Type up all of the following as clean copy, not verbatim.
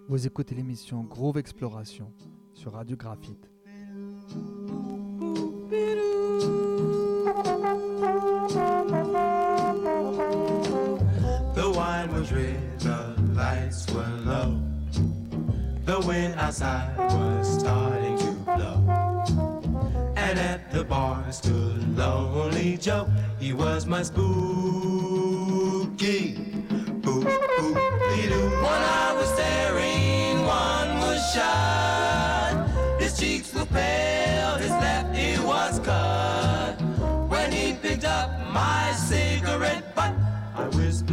Vous écoutez l'émission Groove Exploration sur Radio Graphite. The wine was red, the lights were low. The wind outside was starting to blow. And at the bar stood Lonely Joe. He was my spooky. Boo, boo, dee-doo. One eye was staring, one was shut. His cheeks were pale, his left ear was cut. When he picked up my cigarette butt, I whispered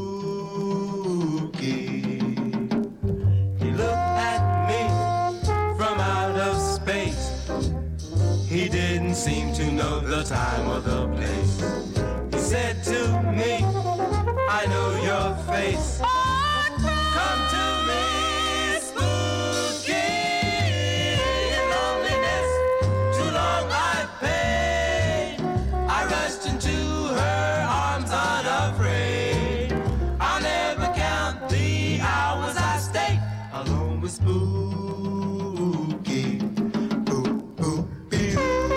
spooky. He looked at me from out of space. He didn't seem to know the time or the place. He said to me, I know your face. Come to me, spooky. In loneliness, too long I've paid. I rushed into her arms unafraid. I'll never count the hours I stayed alone with spooky. Ooh, ooh, be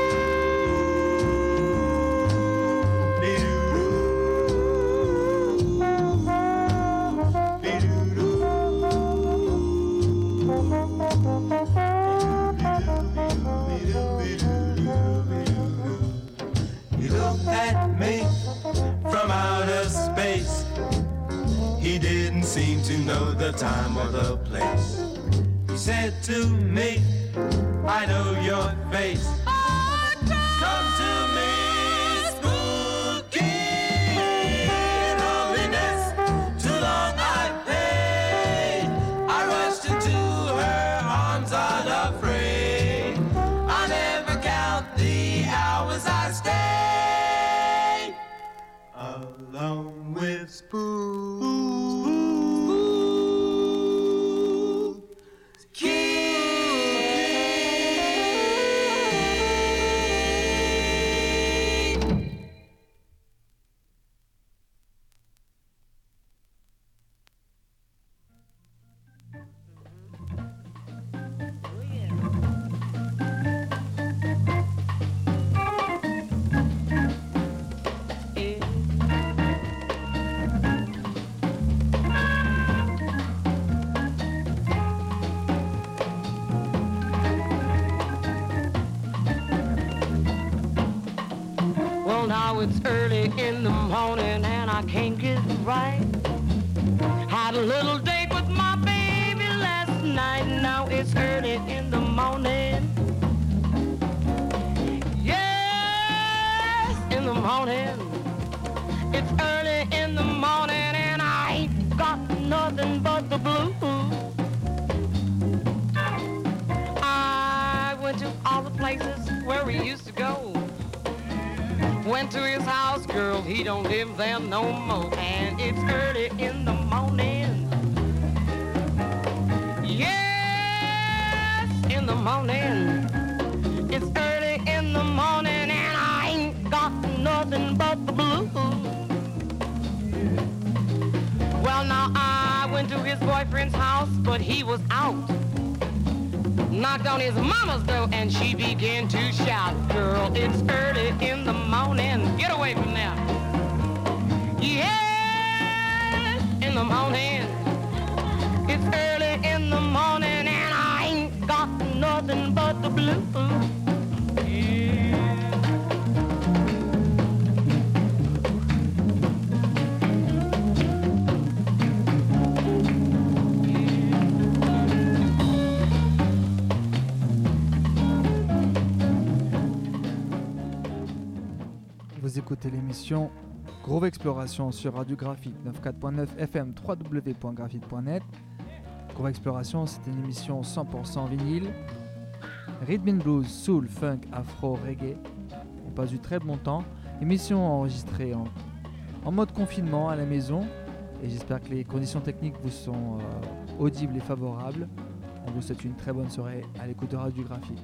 He looked at me from outer space. He didn't seem to know the time or the place. He said to me, I know your face. Come to me, spooky. In loneliness, too long I've paid. I rushed into her arms unafraid. I never count the hours I stayed alone with spooky. Now it's early in the morning and I can't get right. Had a little date with my baby last night. Now it's early in the morning. Yes, in the morning. It's early in the morning and I ain't got nothing but the blues. I went to all the places where we used to go. Went to his house, girl, he don't live there no more. And it's early in the morning. Yes, in the morning. It's early in the morning and I ain't got nothing but the blues. Well, now I went to his boyfriend's house, but he was out. Knocked on his mama's door and she began to shout, girl, it's early in the morning. Get away from there. Yes, in the morning. It's early in the morning and I ain't got nothing but the blues. Yeah. Vous écoutez l'émission Groove Exploration sur Radio Graphite 94.9 FM www.graphite.net. Groove Exploration, c'est une émission 100% vinyle. Rhythm and blues, soul, funk, afro, reggae. On passe du très bon temps. Émission enregistrée en mode confinement à la maison. Et j'espère que les conditions techniques vous sont audibles et favorables. On vous souhaite une très bonne soirée à l'écoute de Radio Graphite.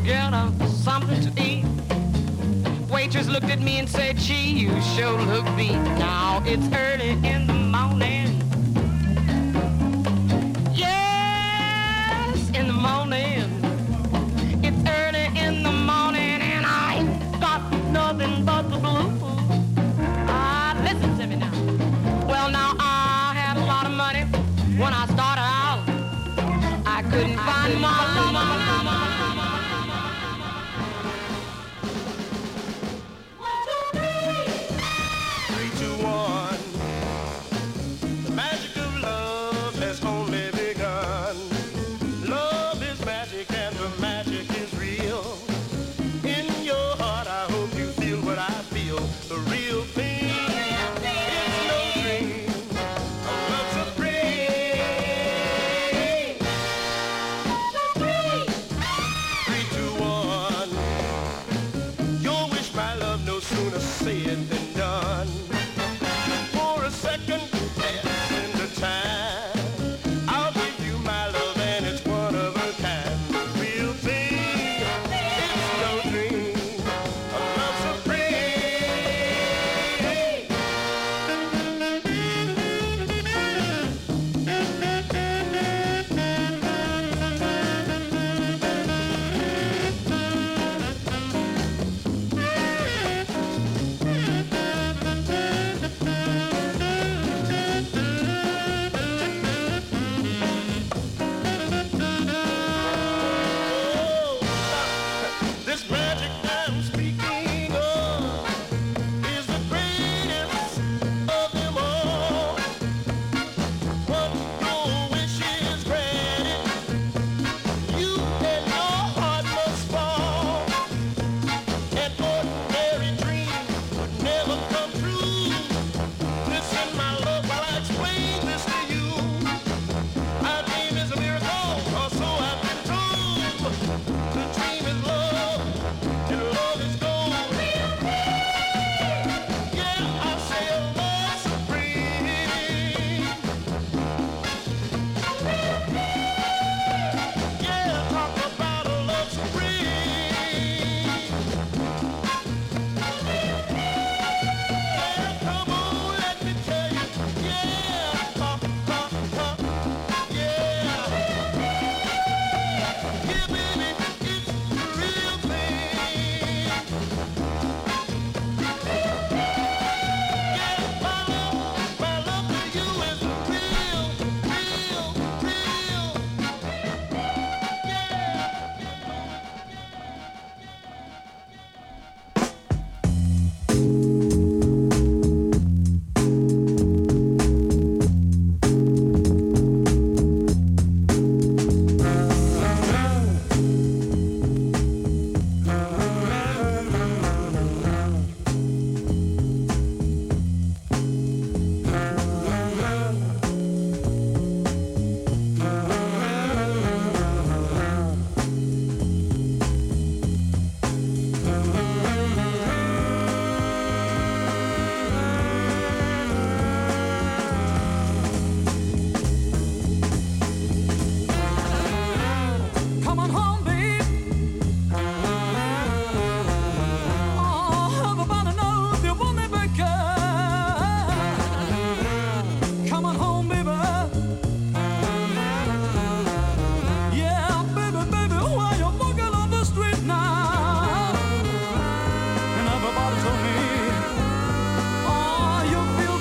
get her something to eat. Waitress looked at me and said, gee, you sure look beat. Now it's early in the morning. Yes, in the morning. It's early in the morning and I ain't got nothing but the blues. Listen to me now. Well, now I had a lot of money when I started out. I couldn't find my love. 3, 2, 1. The magic of love has only begun. Love is magic and the magic is real. In your heart, I hope you feel what I feel. The real thing. It's no dream of love supreme. 3, 2, 1. Your wish, my love, no sooner said than done. For a second, dance into time. I'll give you my love and it's one of a kind. Real thing, it's no dream of love supreme. This magic I'm speaking of is the greatest of them all. Once your wish is granted, you and your heart must fall. An ordinary dream would never come true. Listen, my love, while I explain this to you. Our dream is a miracle, or so I've been told. The dream is love, and love is gold. Yeah, I say a love supreme. Yeah, talk about a love supreme. Yeah, come on, let me tell you. Yeah, yeah. Yeah, baby, it's the real thing. Yeah, my love to you is real, real, real. Come on home, babe. Oh, everybody knows you want me back. Come on home, baby. Yeah, baby, baby, while you're walking on the street now, and everybody told me, oh, you feel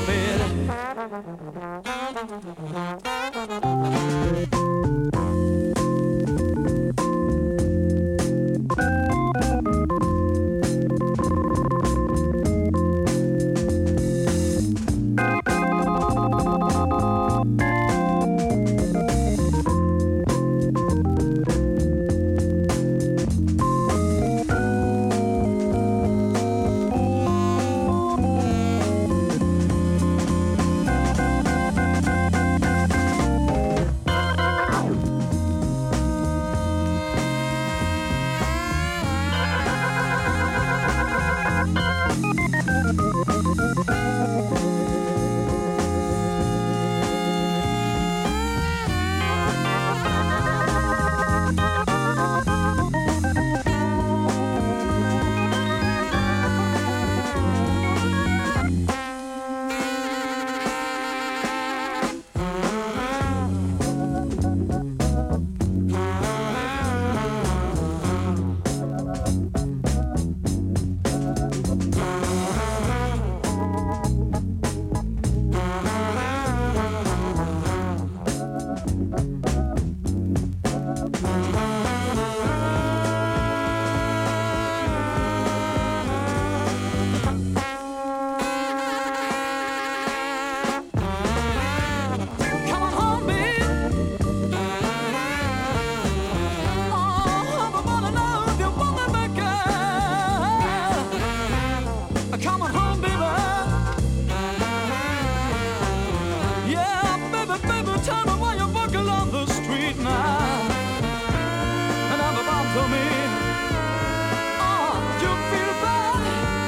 tell me why you're walking on the street now. And everybody told me, oh, you feel bad,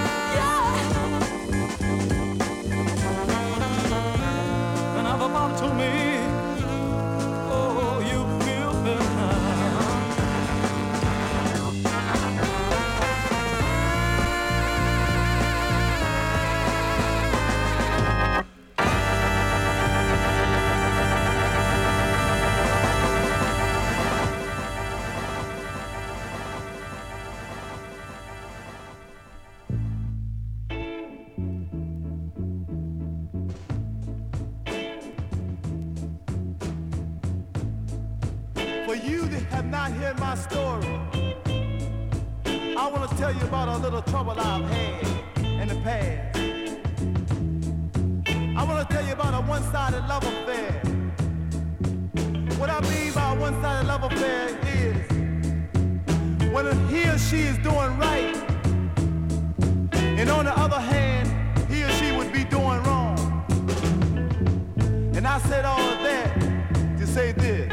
yeah. And everybody told me, oh, you feel bad. For you that have not heard my story, I want to tell you about a little trouble I've had in the past. I want to tell you about a one-sided love affair. What I mean by a one-sided love affair is when he or she is doing right, and on the other hand, he or she would be doing wrong. And I said all of that to say this.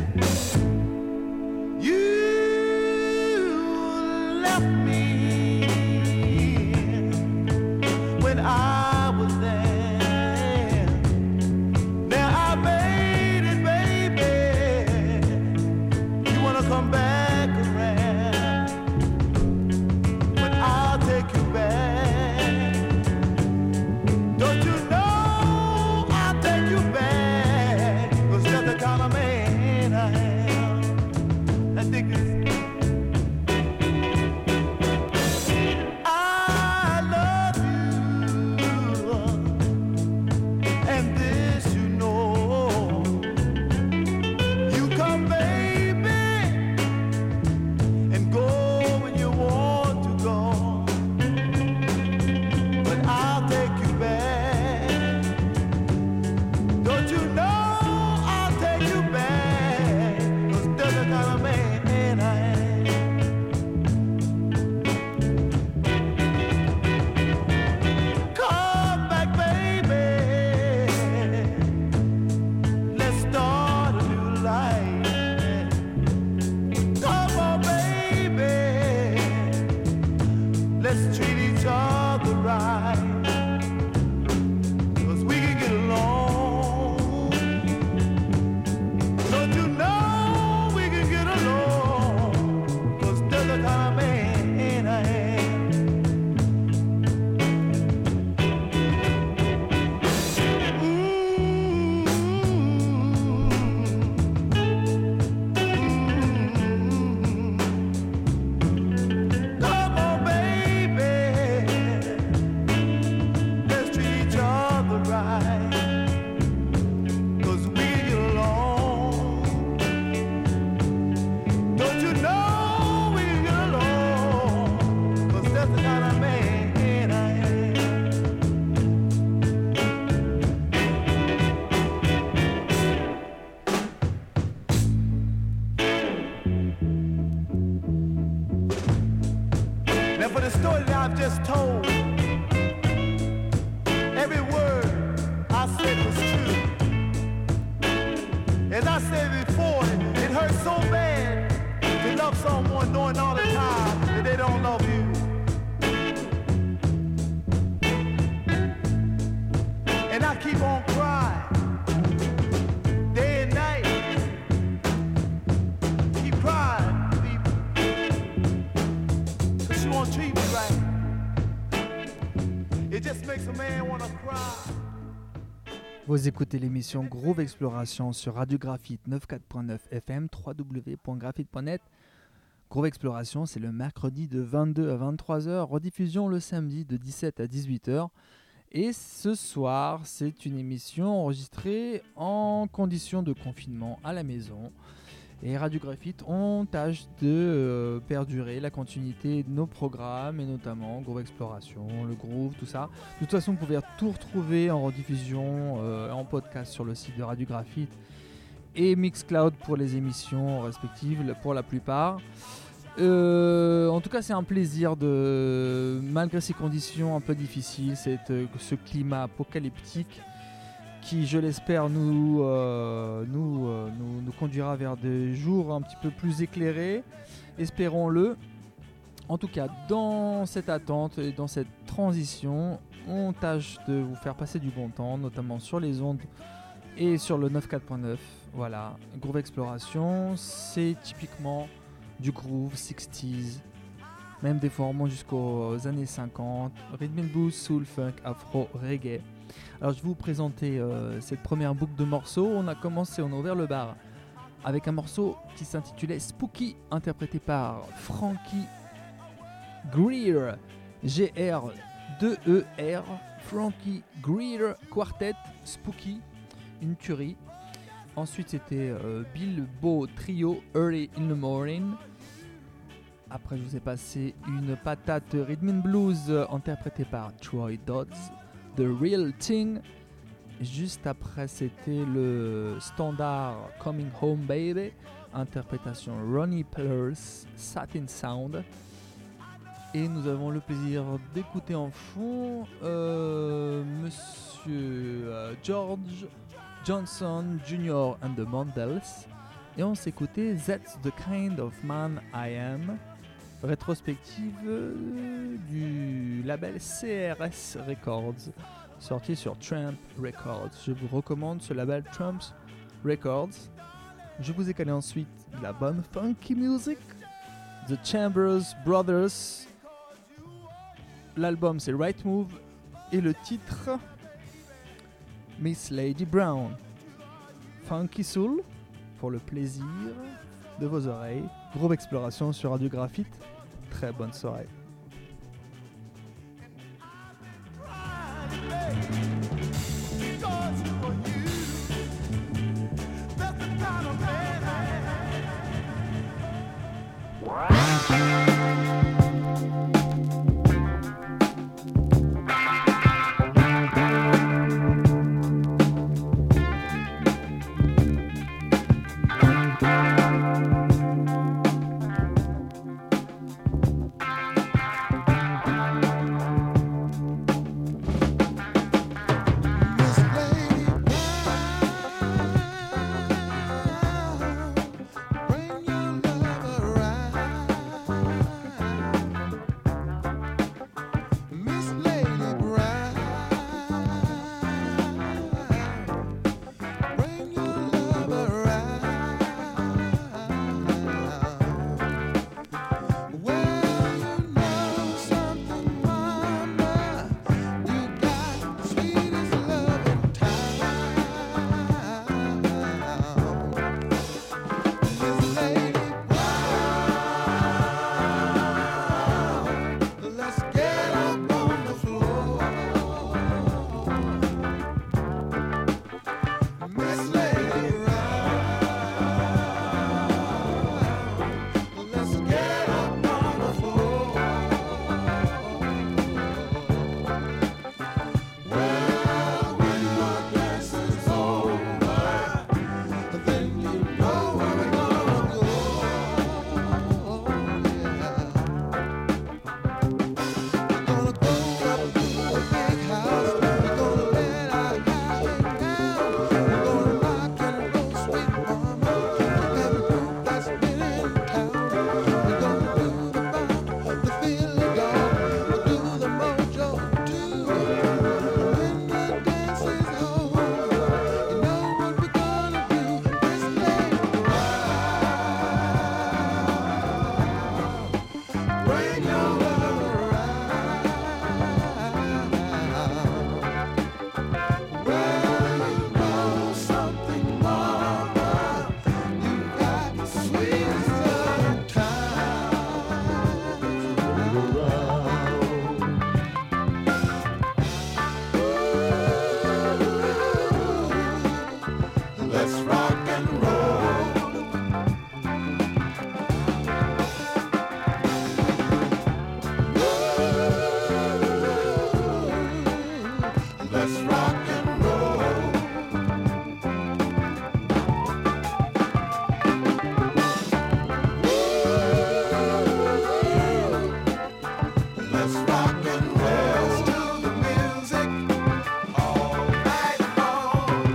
I was there. Now I made it, baby. You wanna come back around, but I'll take you back. Don't you know I'll take you back? 'Cause that's the kind of man I am. I think this. For the story that I've just told, every word I said was true. As I said before, it hurts so bad to love someone knowing all the time that they don't love you. And I keep on crying, day and night. Keep crying, people, 'cause she won't treat me right. It just makes a man wanna cry. Vous écoutez l'émission Groove Exploration sur Radio Graphite 94.9 FM, www.graphite.net. Groove Exploration, c'est le mercredi de 22 à 23h, rediffusion le samedi de 17 à 18h. Et ce soir, c'est une émission enregistrée en conditions de confinement à la maison. Et Radio Graphite, on tâche de perdurer la continuité de nos programmes, et notamment Groove Exploration, le Groove, tout ça. De toute façon, vous pouvez tout retrouver en rediffusion, en podcast sur le site de Radio Graphite et Mixcloud pour les émissions respectives, pour la plupart. En tout cas, c'est un plaisir malgré ces conditions un peu difficiles, ce climat apocalyptique qui, je l'espère, nous conduira vers des jours un petit peu plus éclairés. Espérons-le. En tout cas, dans cette attente et dans cette transition, on tâche de vous faire passer du bon temps, notamment sur les ondes et sur le 94.9. Voilà, Groove Exploration, c'est typiquement du groove 60s, même des fois on monte jusqu'aux années 50, rhythm and blues, soul, funk, afro, reggae. Alors je vais vous présenter cette première boucle de morceaux. On a ouvert le bar avec un morceau qui s'intitulait Spooky, interprété par Frankie Greer, G-R-2-E-R, Frankie Greer Quartet, Spooky, une tuerie. Ensuite c'était Bilbo Trio, Early in the Morning. Après je vous ai passé une patate rhythm and blues interprétée par Troy Dodds, The Real Thing. Juste après c'était le standard Coming Home Baby, interprétation Ronnie Pellers, Satin Sound. Et nous avons le plaisir d'écouter en fond Monsieur George Johnson Jr. and the Mandels. Et on s'écoutait That's the Kind of Man I Am, rétrospective du label CRS Records, sorti sur Tramp Records. Je vous recommande ce label Tramp Records. Je vous ai calé ensuite de la bonne funky music, The Chambers Brothers. L'album c'est Right Move et le titre Miss Lady Brown. Funky Soul pour le plaisir de vos oreilles. Groove Exploration sur Radio Graphite. Très bonne soirée. Rock and roll to the music all night long.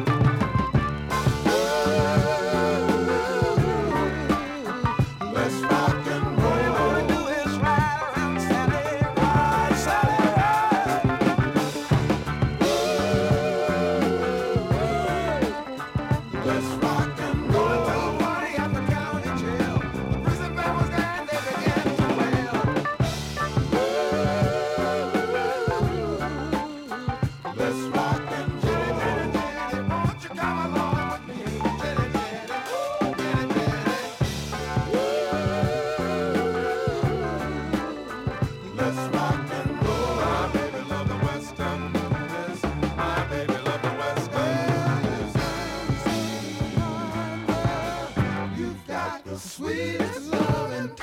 sweetest loving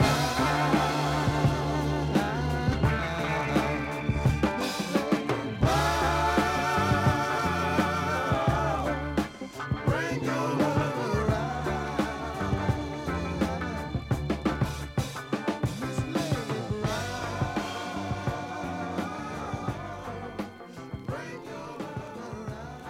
bring your love around. Miss Lady Brown, bring your love around.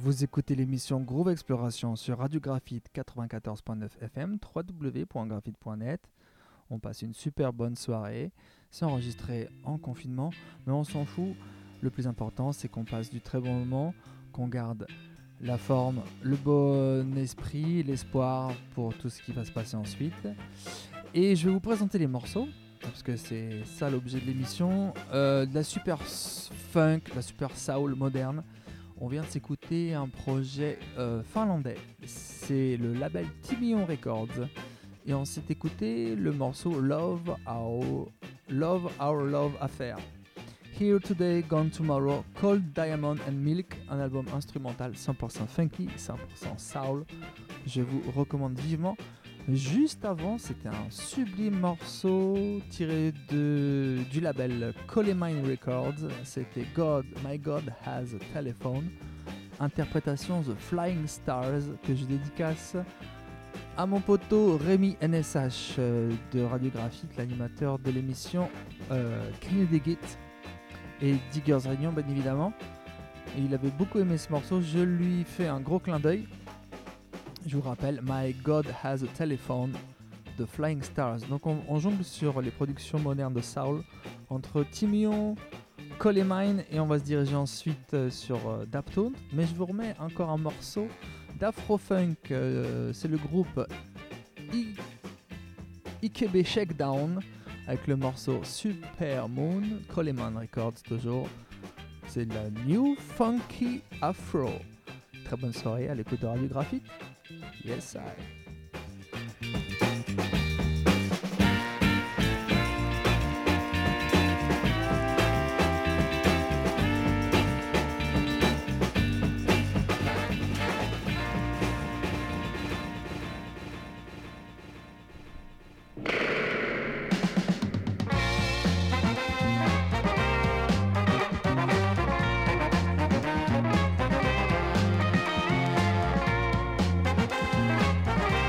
Vous écoutez l'émission Groove Exploration sur Radio Graphite 94.9 FM, www.graphite.net. On passe une super bonne soirée. C'est enregistré en confinement, mais on s'en fout. Le plus important, c'est qu'on passe du très bon moment, qu'on garde la forme, le bon esprit, l'espoir pour tout ce qui va se passer ensuite. Et je vais vous présenter les morceaux, parce que c'est ça l'objet de l'émission. De la super funk, la super soul moderne. On vient de s'écouter un projet finlandais. C'est le label Timion Records. Et on s'est écouté le morceau Love Our Love Affair. Here Today, Gone Tomorrow, Cold Diamond and Milk, un album instrumental 100% funky, 100% soul. Je vous recommande vivement. Juste avant, c'était un sublime morceau tiré du label Colemine Records. C'était My God Has a Telephone, interprétation The Flying Stars, que je dédicace à mon poteau Rémi NSH de Radio Graphite, l'animateur de l'émission Can You Dig It et Diggers Réunion, bien évidemment. Et il avait beaucoup aimé ce morceau, je lui fais un gros clin d'œil. Je vous rappelle, My God Has a Telephone, The Flying Stars. Donc on jongle sur les productions modernes de soul entre Timion, Colemine, et on va se diriger ensuite sur Daptone. Mais je vous remets encore un morceau d'Afrofunk. C'est le groupe Ikebe Shakedown avec le morceau Super Moon, Colemine Records toujours. C'est la New Funky Afro. Très bonne soirée à l'écoute de Radio Graphite. Yes, I. Thank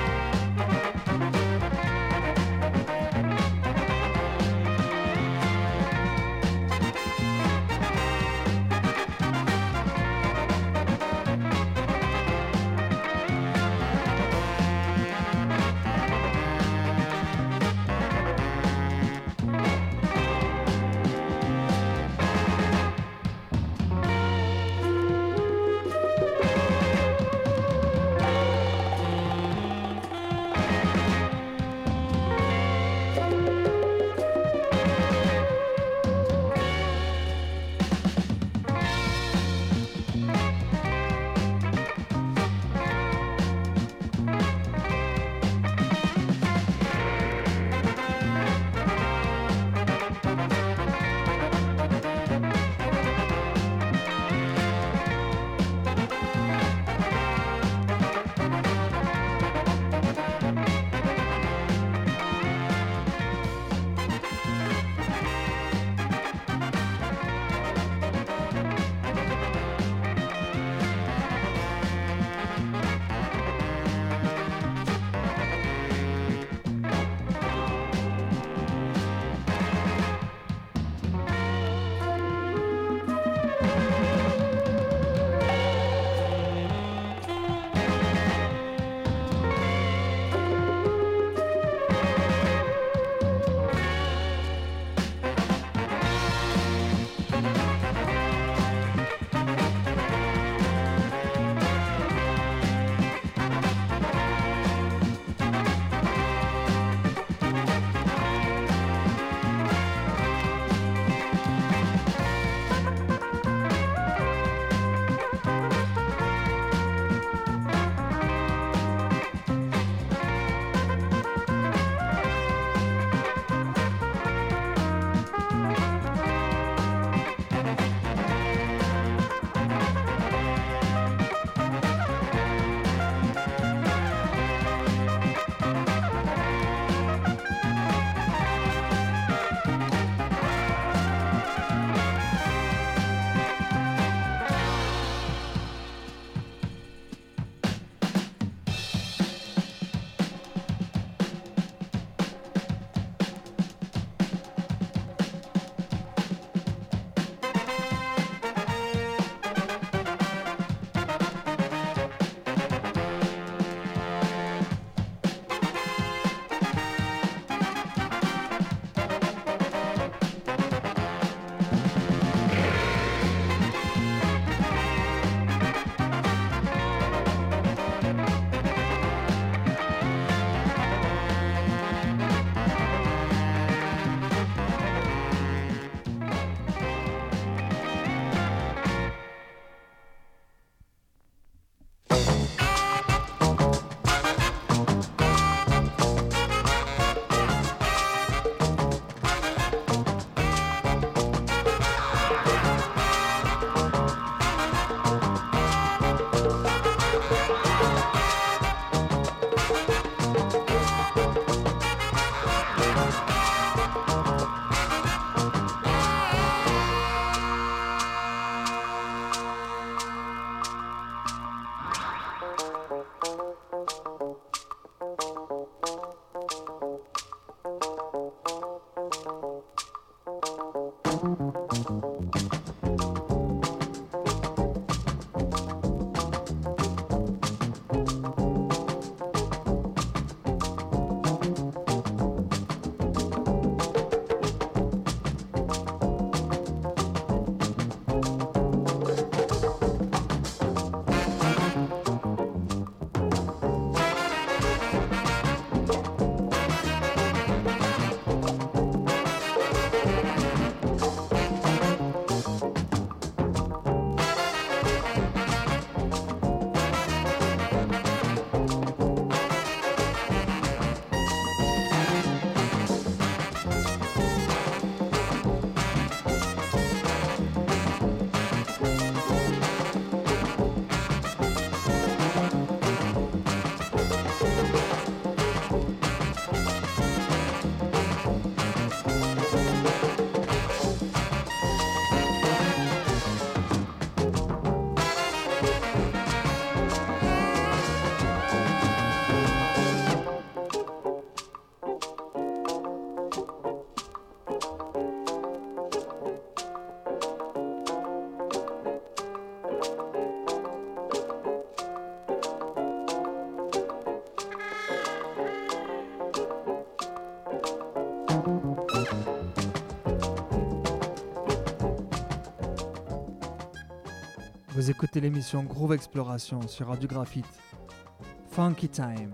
Vous écoutez l'émission Groove Exploration sur Radio Graphite. Funky Time.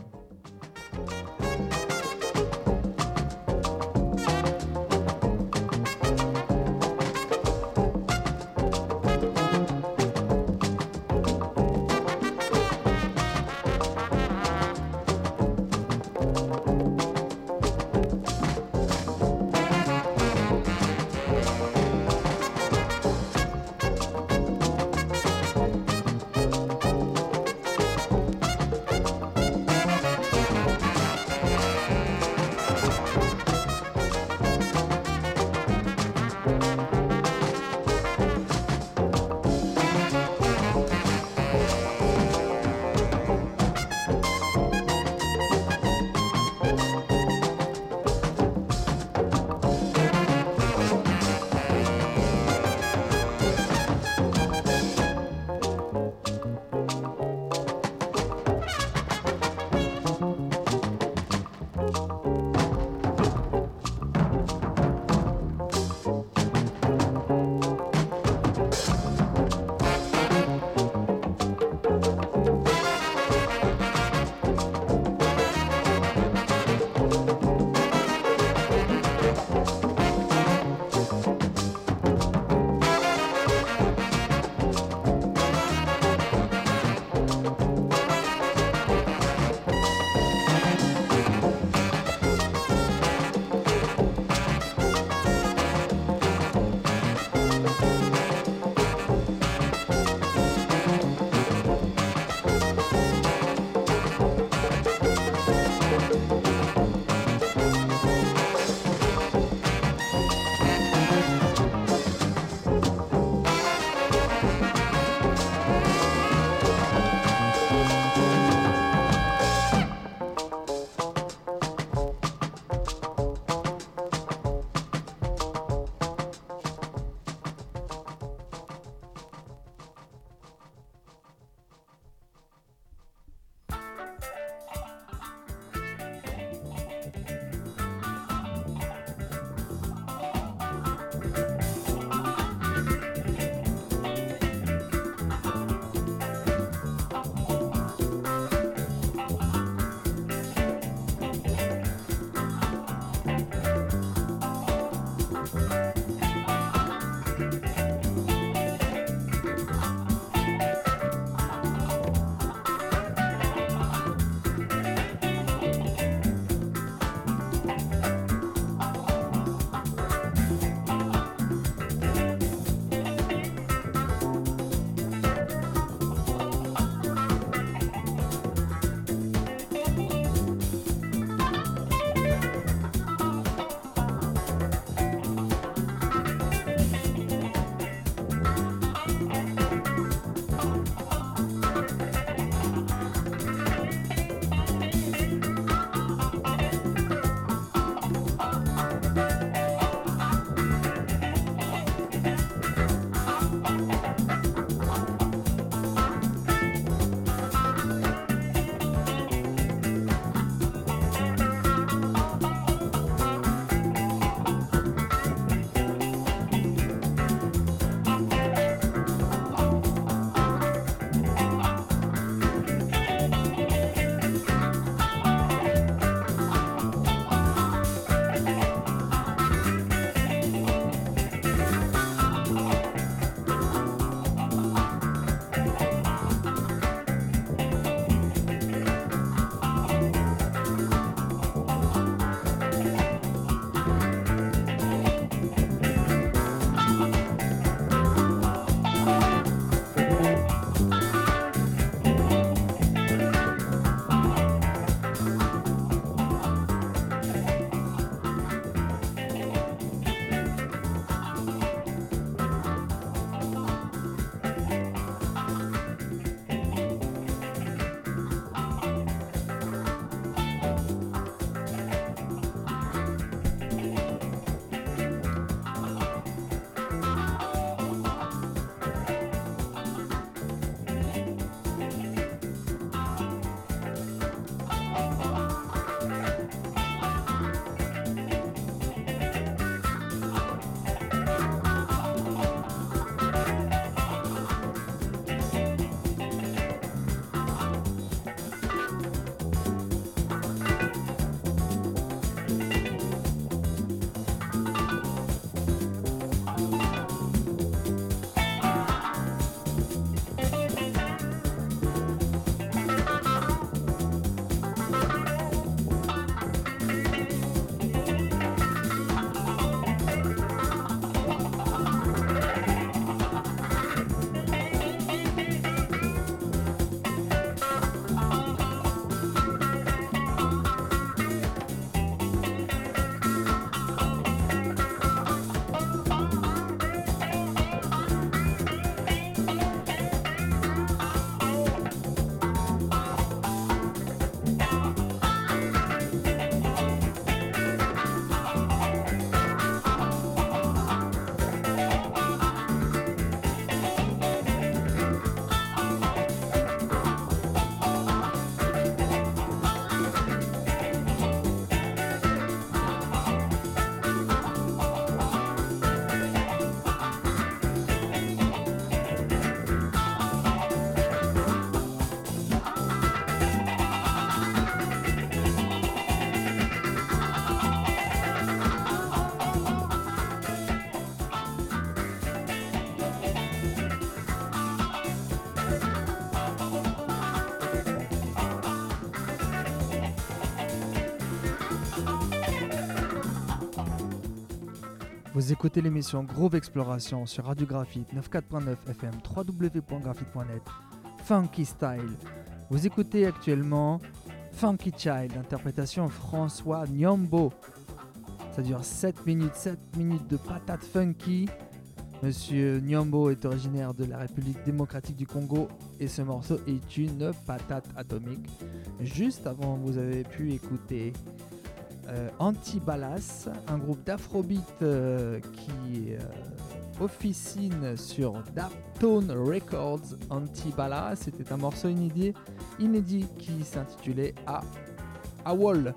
Vous écoutez l'émission Groove Exploration sur Radio Graphite 94.9 FM, www.graphite.net, Funky Style. Vous écoutez actuellement Funky Child, interprétation François Nyambo. Ça dure 7 minutes de patates funky. Monsieur Nyambo est originaire de la République démocratique du Congo et ce morceau est une patate atomique. Juste avant, vous avez pu écouter Antibalas, un groupe d'afrobeat qui officine sur Daptone Records. Antibalas, c'était un morceau inédit qui s'intitulait AWOL.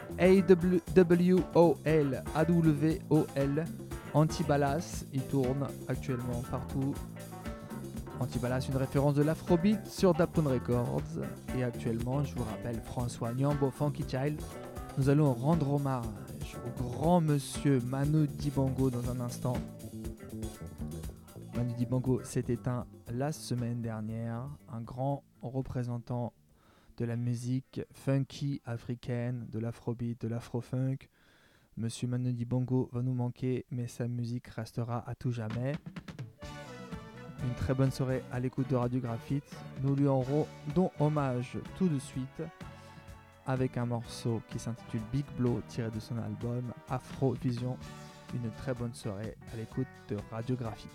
A-W-O-L, A-W-O-L. Antibalas, il tourne actuellement partout. Antibalas, une référence de l'afrobeat sur Daptone Records. Et actuellement, je vous rappelle, François Nyambo, Funky Child. Nous allons rendre hommage au grand monsieur Manu Dibango dans un instant. Manu Dibango s'est éteint la semaine dernière, un grand représentant de la musique funky africaine, de l'afrobeat, de l'afrofunk. Monsieur Manu Dibango va nous manquer, mais sa musique restera à tout jamais. Une très bonne soirée à l'écoute de Radio Graphite. Nous lui rendons hommage tout de suite avec un morceau qui s'intitule Big Blow, tiré de son album Afrovision. Une très bonne soirée à l'écoute de Radio Graphite.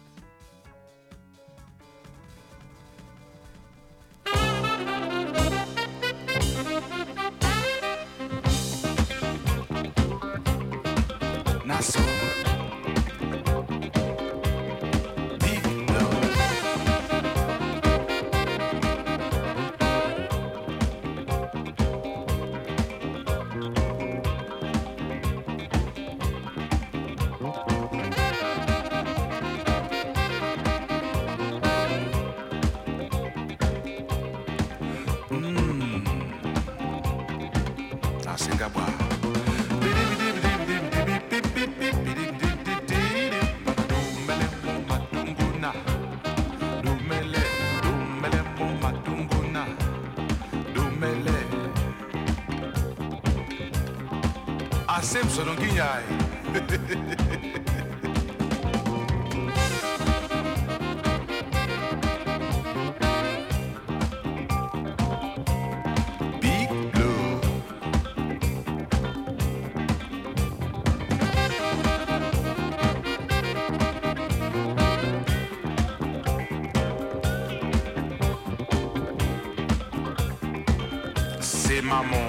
Nassau. Big Blow. Singapore. Simpson on Guignay. Big Blue. C'est maman.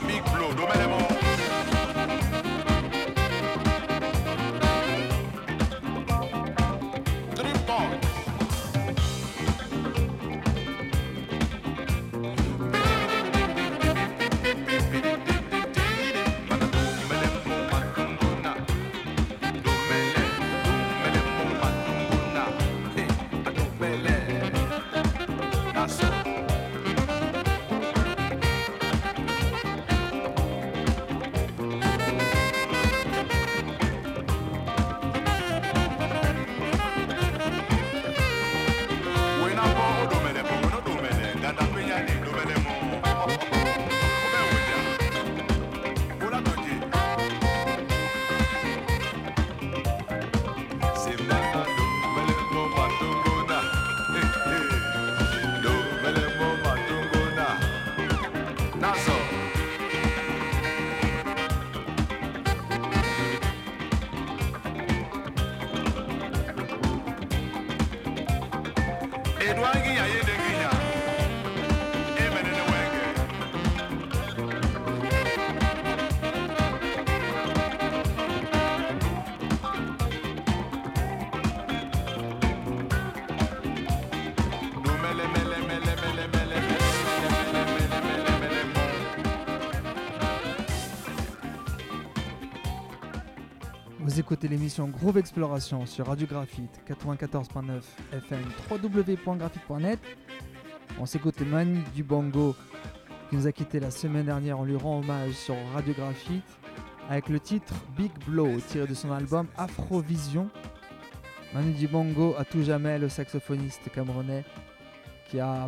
Big Blow, domélément. Vous écoutez l'émission Groove Exploration sur Radio Graphite 94.9 FM www.graphite.net. On s'écoute Manu Dibango qui nous a quitté la semaine dernière. On lui rend hommage sur Radio Graphite avec le titre Big Blow tiré de son album Afrovision. Manu Dibango, à tout jamais le saxophoniste camerounais qui a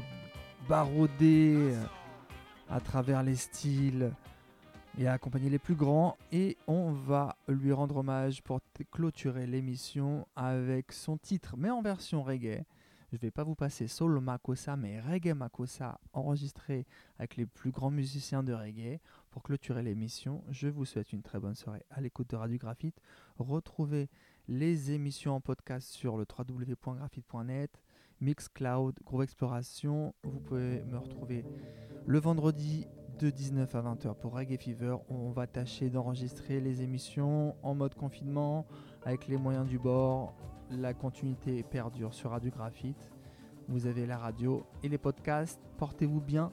baroudé à travers les styles et a accompagné les plus grands, et on va lui rendre hommage pour clôturer l'émission avec son titre, mais en version reggae. Je ne vais pas vous passer Soul Makossa, mais Reggae Makossa, enregistré avec les plus grands musiciens de reggae. Pour clôturer l'émission, je vous souhaite une très bonne soirée à l'écoute de Radio Graphite. Retrouvez les émissions en podcast sur le www.graphite.net, Mixcloud, Groove Exploration. Vous pouvez me retrouver le vendredi de 19 à 20h pour Reggae Fever. On va tâcher d'enregistrer les émissions en mode confinement avec les moyens du bord. La continuité perdure sur Radio Graphite. Vous avez la radio et les podcasts. Portez-vous bien.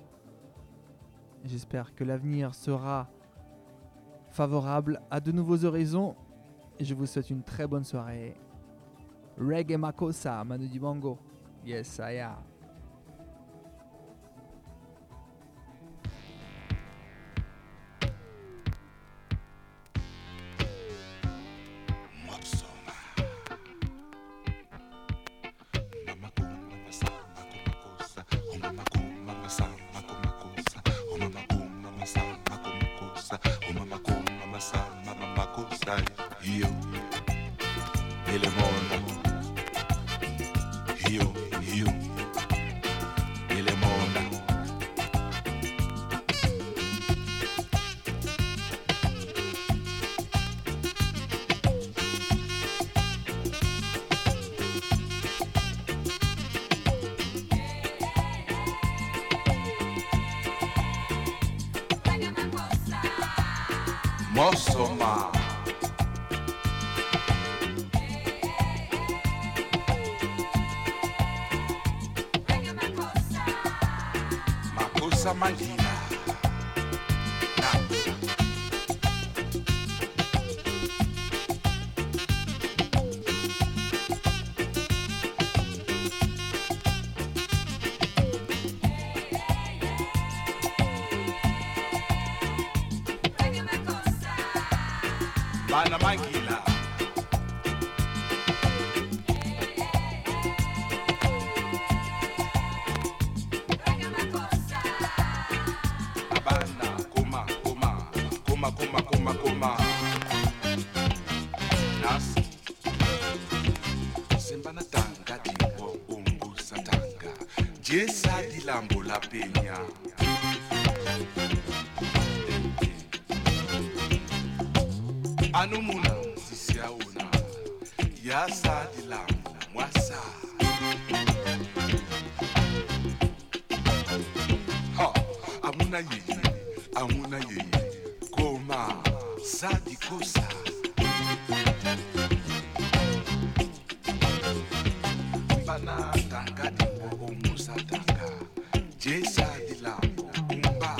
J'espère que l'avenir sera favorable à de nouveaux horizons. Et je vous souhaite une très bonne soirée. Reggae Makossa, Manu Dibango. Yes, I am. Mosoma Makossa Mangina Bana Mangila Abana Koma Nas Sembana tanga diwo umbu satanga Jesa di lambo la peña Anumuna sisiauna Yasa di lambo mwasa Ha, amuna yeye makosa. Bana tanga dimbo umusa tanga. Jesa dilambo umba.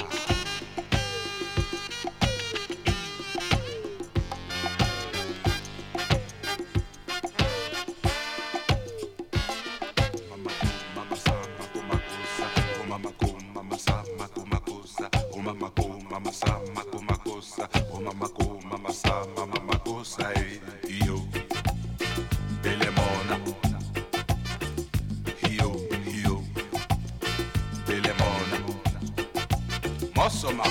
Mosoma.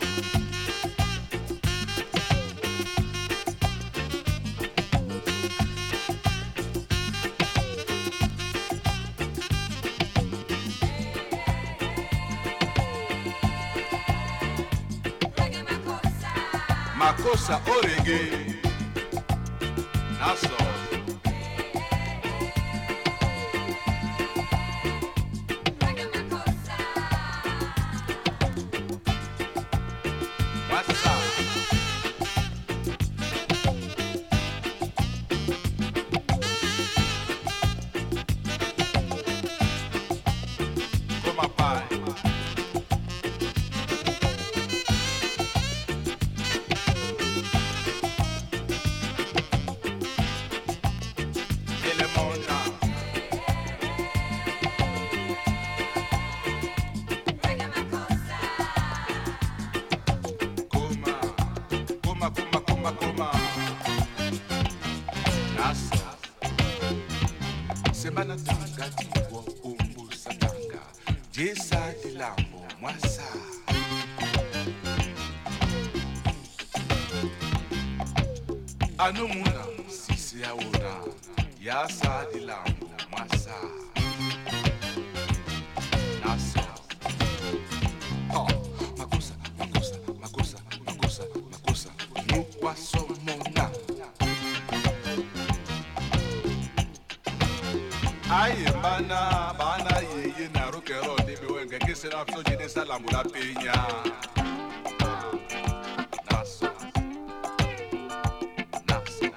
Makosa orege. Naso. Semana tanga tiwo umbu satanga. Jesa dilambo mwasa. Anumuna sisi yaona. Yasa dilambo mwasa. Nasa. Oh, makosa, makosa, makosa, makosa, makosa. Nukwa somona. Aye bana yeye na rokero ndibe wenge kisera fso jide salamu la pinya. Naso. Naso.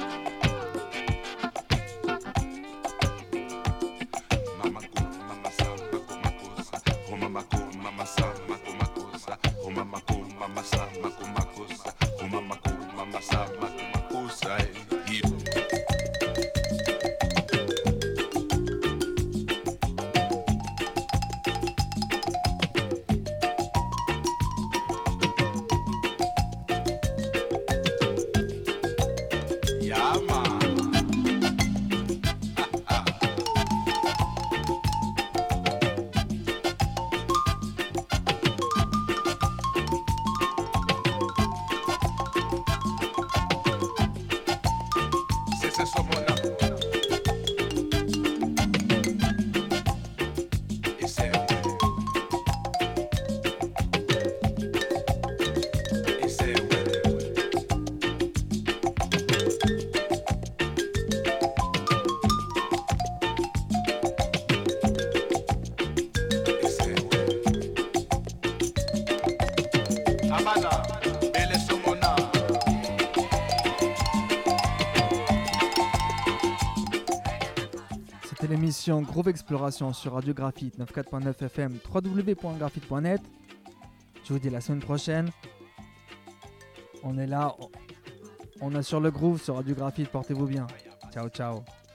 Mama ko mama sa mako makosa. O mama ko mama sa mako makosa. O mama ko mama sa mako makosa. O mama ko mama sa mako makosa. C'était l'émission Groove Exploration sur Radio Graphite 94.9 FM, www.graphite.net. Je vous dis la semaine prochaine. On est là, on assure le groove sur Radio Graphite, portez-vous bien. Ciao, ciao.